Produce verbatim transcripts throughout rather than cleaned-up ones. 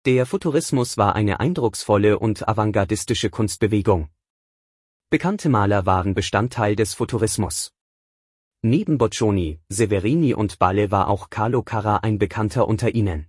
Der Futurismus war eine eindrucksvolle und avantgardistische Kunstbewegung. Bekannte Maler waren Bestandteil des Futurismus. Neben Boccioni, Severini und Balle war auch Carlo Carrà ein Bekannter unter ihnen.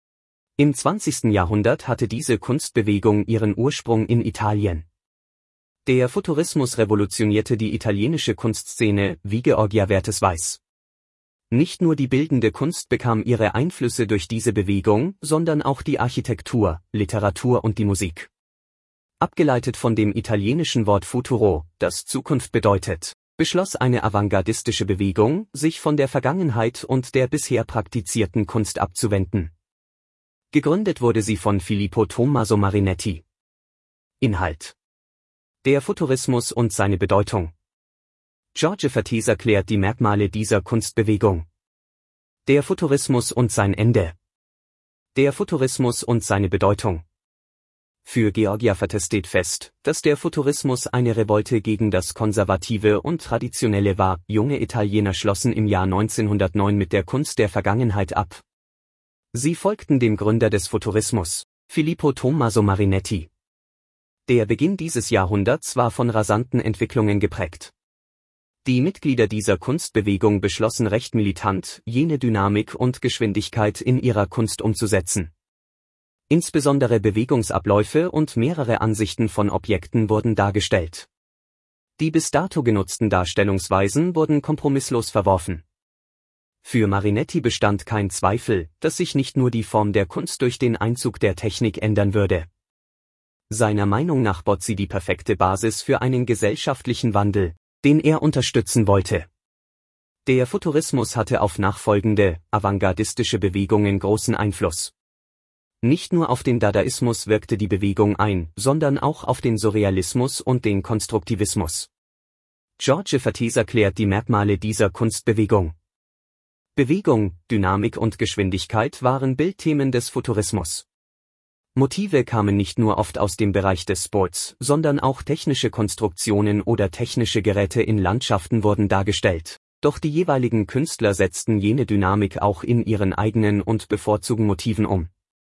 Im zwanzigsten Jahrhundert hatte diese Kunstbewegung ihren Ursprung in Italien. Der Futurismus revolutionierte die italienische Kunstszene, wie Georgia Wertes weiß. Nicht nur die bildende Kunst bekam ihre Einflüsse durch diese Bewegung, sondern auch die Architektur, Literatur und die Musik. Abgeleitet von dem italienischen Wort futuro, das Zukunft bedeutet, beschloss eine avantgardistische Bewegung, sich von der Vergangenheit und der bisher praktizierten Kunst abzuwenden. Gegründet wurde sie von Filippo Tommaso Marinetti. Inhalt: Der Futurismus und seine Bedeutung. George Vertes erklärt die Merkmale dieser Kunstbewegung. Der Futurismus und sein Ende. Der Futurismus und seine Bedeutung. Für Georgia Vertes steht fest, dass der Futurismus eine Revolte gegen das Konservative und Traditionelle war. Junge Italiener schlossen im Jahr neunzehnhundertneun mit der Kunst der Vergangenheit ab. Sie folgten dem Gründer des Futurismus, Filippo Tommaso Marinetti. Der Beginn dieses Jahrhunderts war von rasanten Entwicklungen geprägt. Die Mitglieder dieser Kunstbewegung beschlossen recht militant, jene Dynamik und Geschwindigkeit in ihrer Kunst umzusetzen. Insbesondere Bewegungsabläufe und mehrere Ansichten von Objekten wurden dargestellt. Die bis dato genutzten Darstellungsweisen wurden kompromisslos verworfen. Für Marinetti bestand kein Zweifel, dass sich nicht nur die Form der Kunst durch den Einzug der Technik ändern würde. Seiner Meinung nach bot sie die perfekte Basis für einen gesellschaftlichen Wandel, den er unterstützen wollte. Der Futurismus hatte auf nachfolgende, avantgardistische Bewegungen großen Einfluss. Nicht nur auf den Dadaismus wirkte die Bewegung ein, sondern auch auf den Surrealismus und den Konstruktivismus. George Vertes erklärt die Merkmale dieser Kunstbewegung. Bewegung, Dynamik und Geschwindigkeit waren Bildthemen des Futurismus. Motive kamen nicht nur oft aus dem Bereich des Sports, sondern auch technische Konstruktionen oder technische Geräte in Landschaften wurden dargestellt. Doch die jeweiligen Künstler setzten jene Dynamik auch in ihren eigenen und bevorzugten Motiven um.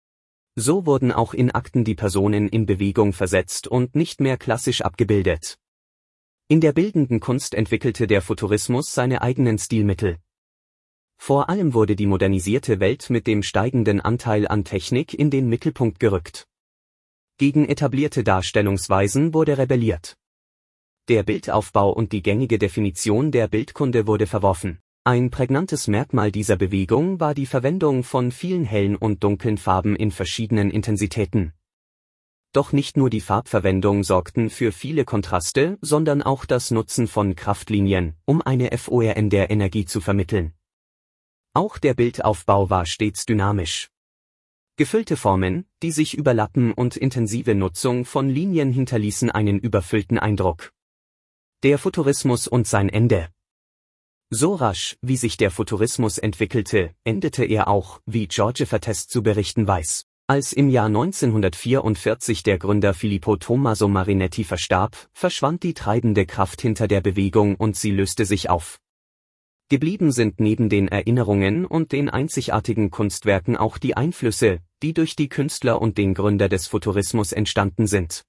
So wurden auch in Akten die Personen in Bewegung versetzt und nicht mehr klassisch abgebildet. In der bildenden Kunst entwickelte der Futurismus seine eigenen Stilmittel. Vor allem wurde die modernisierte Welt mit dem steigenden Anteil an Technik in den Mittelpunkt gerückt. Gegen etablierte Darstellungsweisen wurde rebelliert. Der Bildaufbau und die gängige Definition der Bildkunde wurde verworfen. Ein prägnantes Merkmal dieser Bewegung war die Verwendung von vielen hellen und dunklen Farben in verschiedenen Intensitäten. Doch nicht nur die Farbverwendung sorgten für viele Kontraste, sondern auch das Nutzen von Kraftlinien, um eine Form der Energie zu vermitteln. Auch der Bildaufbau war stets dynamisch. Gefüllte Formen, die sich überlappen und intensive Nutzung von Linien hinterließen einen überfüllten Eindruck. Der Futurismus und sein Ende. So rasch, wie sich der Futurismus entwickelte, endete er auch, wie George Vertes zu berichten weiß. Als im Jahr neunzehnhundertvierundvierzig der Gründer Filippo Tommaso Marinetti verstarb, verschwand die treibende Kraft hinter der Bewegung und sie löste sich auf. Geblieben sind neben den Erinnerungen und den einzigartigen Kunstwerken auch die Einflüsse, die durch die Künstler und den Gründer des Futurismus entstanden sind.